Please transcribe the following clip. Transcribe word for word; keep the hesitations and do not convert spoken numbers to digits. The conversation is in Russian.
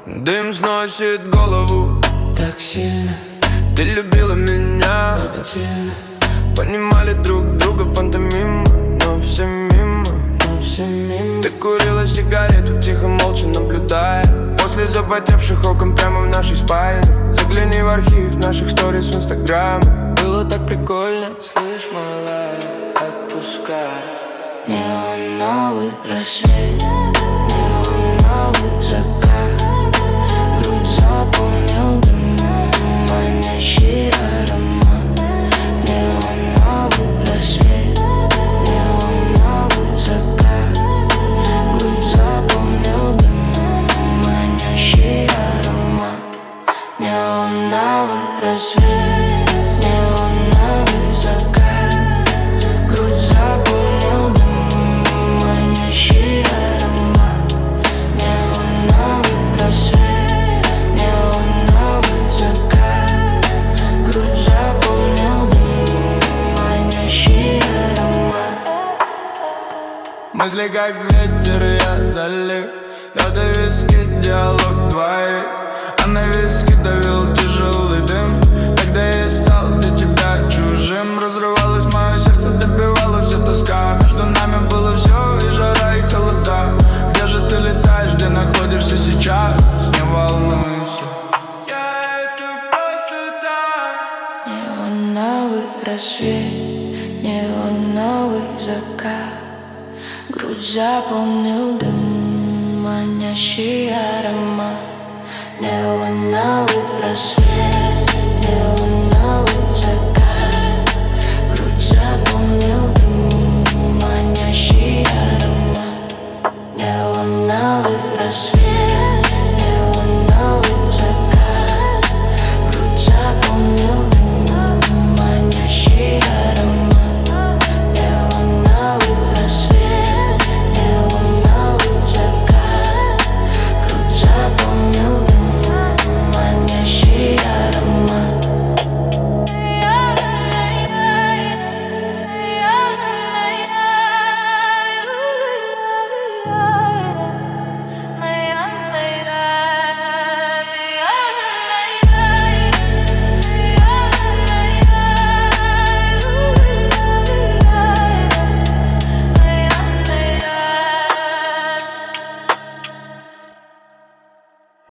Дым сносит голову так сильно. Ты любила меня так сильно. Понимали друг друга пантомимо, но все мимо, но все мимо. Ты курила сигарету, тихо, молча наблюдая после запотевших окон прямо в нашей спальне. Загляни в архив наших сториз в инстаграме. Было так прикольно. Слышь, малая, отпускай. Неоновый рассвет, неоновый закат. Грудь заполнил дым, манящий аромат. Неоновый рассвет, неоновый закат. Грудь заполнил дым, манящий аромат. Неоновый рассвет. Мысли как ветер, я залив. Я до виски, диалог двоих. А на виски давил тяжелый дым. Тогда я стал для тебя чужим. Разрывалось мое сердце, добивала вся тоска. Между нами было все, и жара, и холода. Где же ты летаешь, где находишься сейчас? Не волнуйся, я это просто так. Неоновый рассвет, неоновый закат. Грудь заполнил дым, манящий аромат. Неоновый рассвет.